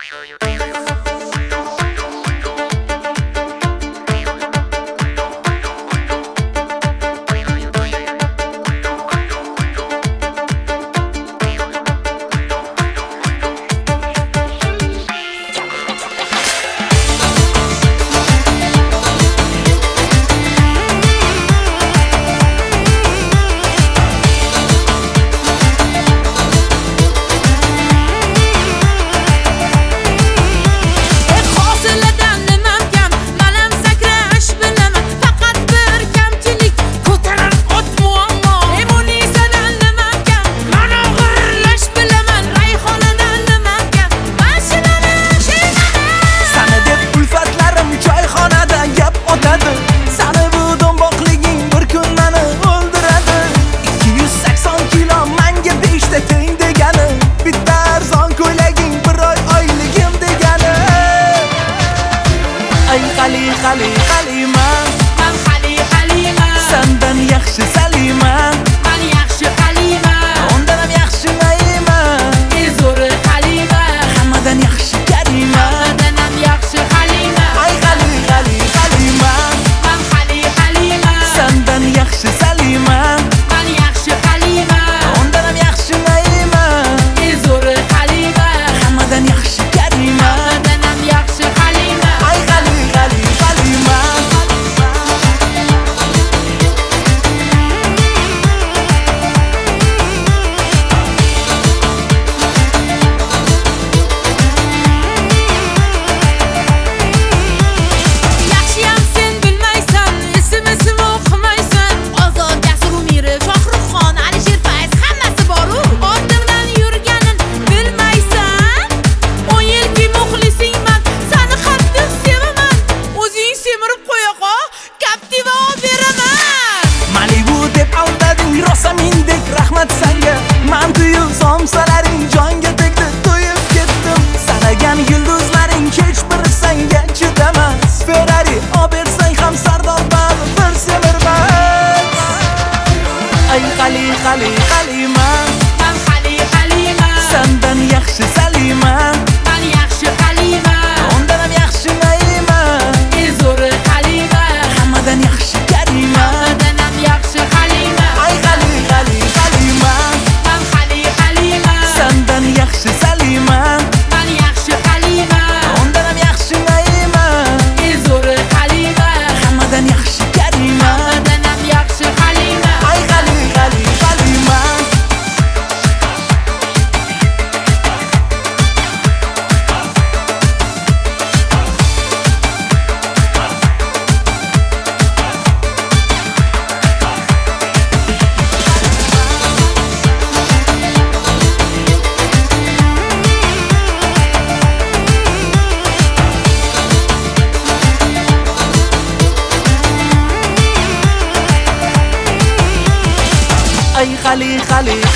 Sendan yaxshi Salima, men yaxshi Halima, undan yaxshi Naima, zo'r Halima, hammadan yaxshi Karima, hammadan yaxshi Halima. ay Halima, Men Halima, sendan yaxshi Salima, men yaxshi Halima, undan yaxshi Naima, zo'r Halima, hammadan yaxshi Karima, hammadan yaxshi Halima. ay Halima. Yaxshiyam sen bilmaysan, ism o'qimaysan. Ozod, Jasur Umirov, Shohruxxon, Alisher Fayz hammasi bor-u. Ortimdan yurganin bilmaysan. 10 yilki muxlisingman, seni qattiq sevaman. O'zing semirib qo'ya-qo, Captiva beraman. Malibu deb aldading, rosa mindek rahmat senga. Men tuyib somsalaring jonga tegdi, to'yib ketdim. Sanagan yulduzlaring hech biri senga chidamas. Ferrari obersang ham Sardor bal bir semirmas. Ay Halima, Men Halima, sendan yaxshi Salima, men yaxshi Halima, undan yaxshi Naima, zo'r Halima, hammadan yaxshi Karima, hammadan yaxshi Halima. ay Halima, Men Halima, sendan yaxshi Salima, men yaxshi Halima, undan yaxshi Naima, zo'r Halima, hammadan yaxshi Karima, hammadan yaxshi Halima. ay Halima. Ay